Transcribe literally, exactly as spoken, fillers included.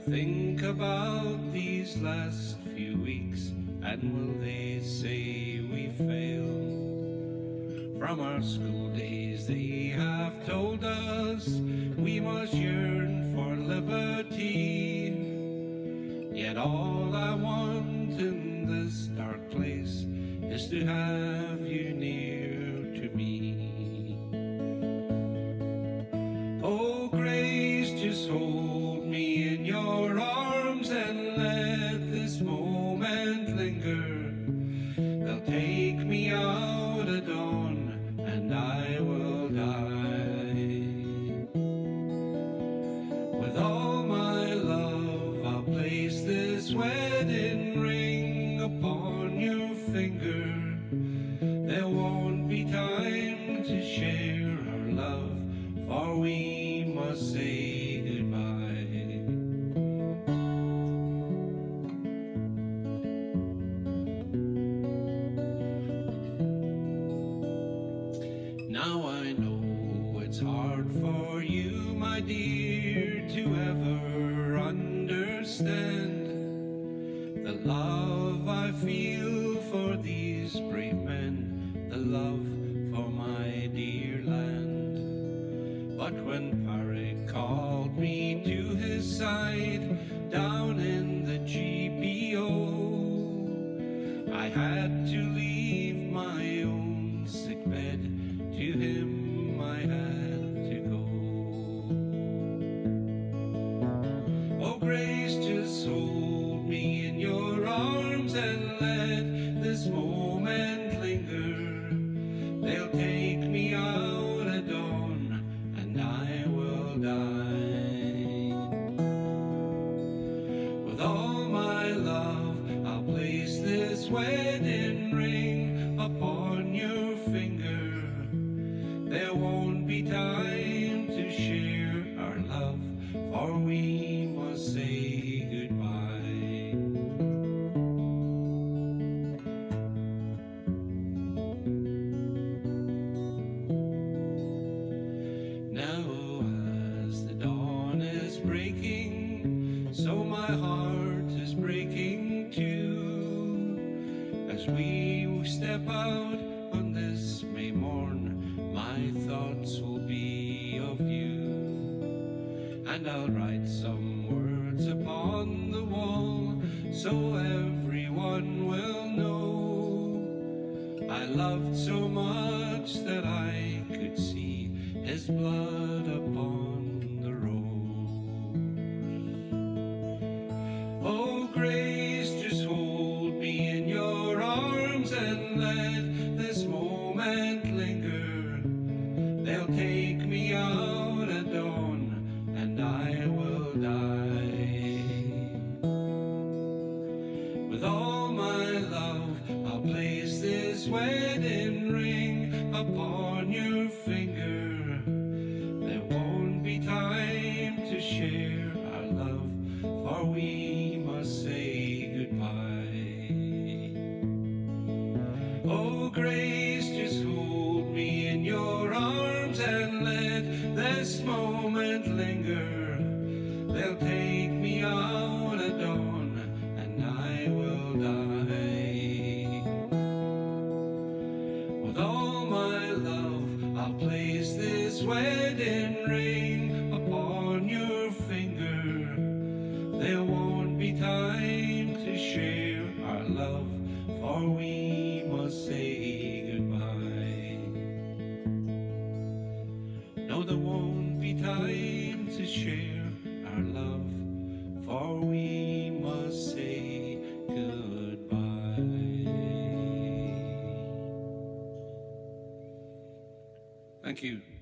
think about these last few weeks, and will they say we failed? From our school days they have told us we must yearn for liberty. Yet all I want in this dark place is to have you near to me. Oh grace, just hold me in your arms and let this moment linger. They'll take me out at dawn and I will die. With all my love I'll place this wedding ring upon your finger. There won't be time to share our love, for we must say goodbye. Now I know it's hard for you, my dear, to ever understand the love I feel for these brave men, the love for my dear land. But when Parrick called me to his side down in the G P O, I had to leave my own sick bed. To him I had to go. Oh grace, just hold me in your arms and let this moment linger. They'll take me out at dawn and I will die. With all my love I'll place this wedding ring upon your finger. There won't be time to share our love, for we must say goodbye. Now as the dawn is breaking, so my heart is breaking too. As we step out on this May morn, my thoughts will be of you, and I'll write some words upon the wall so everyone will know I loved so much that I could see his blood upon the rose. Oh grace, just hold me in your arms and let this moment linger. They'll take me out at dawn and I will die. With all my love I'll place this wedding ring upon your finger. There won't be time to share our love, for we must say goodbye. Oh grace, just hold me in your arms and let this moment linger. They'll take me out at dawn and I will die. With all my love I'll place this wedding ring upon your finger. There won't be time to share our love, for we must say goodbye. No, there won't be time to share our love, for we must say goodbye. Thank you.